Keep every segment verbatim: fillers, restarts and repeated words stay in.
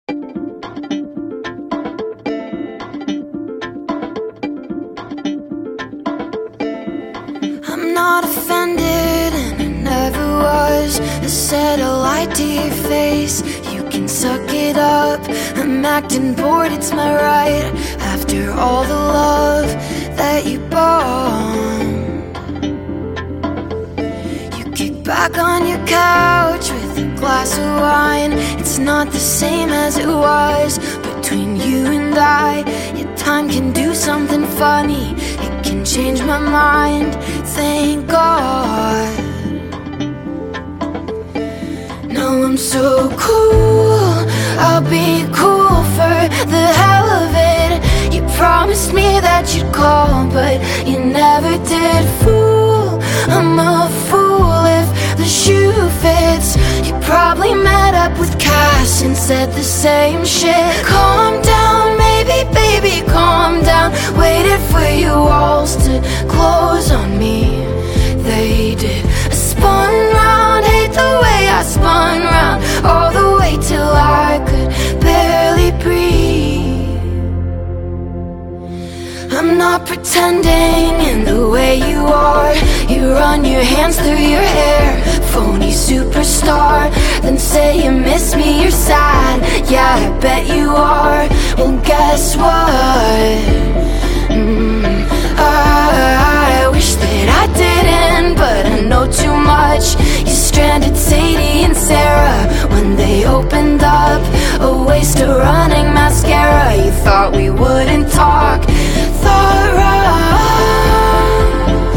I'm not offended, and I never was. I said a lie to your face, you can suck it up. I'm acting bored, it's my right, after all the love that you bought. You kick back on your couch with a glass of wine. It's not the same as it was between you and I. Yet time can do something funny, it can change my mind, thank God. Now I'm so cool, I'll be cool for the hell of it. You promised me that you'd call, but you never did. Fool, I'm a fool if the shoe fits. You probably met up with Cass and said the same shit. Calm down, maybe, baby, calm down. Waited for your walls to close on me, they did. I spun round, hate the way I spun round, all the way till I could barely breathe. I'm not pretending in the way you are. You run your hands through your hair, phony superstar. Then say you miss me, you're sad, yeah, I bet you are. Well, guess what? Mm, I, I wish that I didn't, but I know too much. You stranded Sadie and Sarah when they opened up a waste of running mascara. You thought we wouldn't talk, thought right.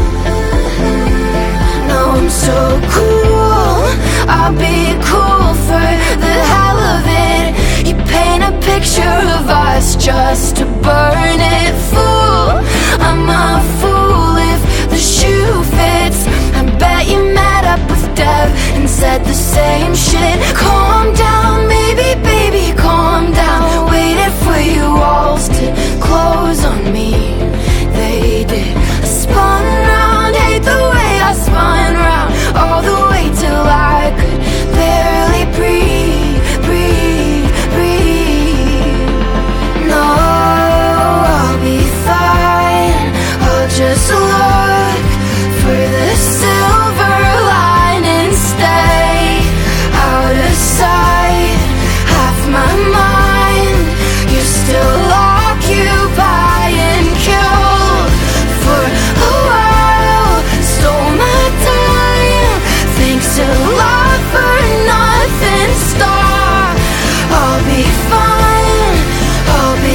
Now I'm so cool, I'll be cool for the hell of it. You paint a picture of us just to burn it. Fool, I'm a fool if the shoe fits. I bet you met up with Dev and said the same shit. Calm down, maybe, baby, calm down. Waited for your walls to close on me, they did. I spun round, hate the way I spun round, all the way till I could barely breathe, breathe, breathe. No, I'll be fine, I'll just look for the silver lining, stay out of sight. Half my mind, you're still occupied and killed for a while. Stole my time, thanks a lot for nothing, star. I'll be fine, I'll be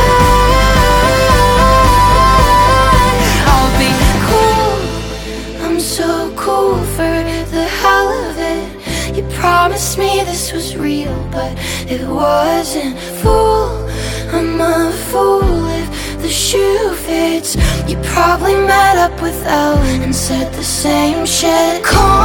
fine, I'll be cool. I'm so cool for the hell of it. You promised me this was real, but it wasn't. Fool, I'm a fool if the shoe fits. You probably met up with Ellen and said the same shit. Calm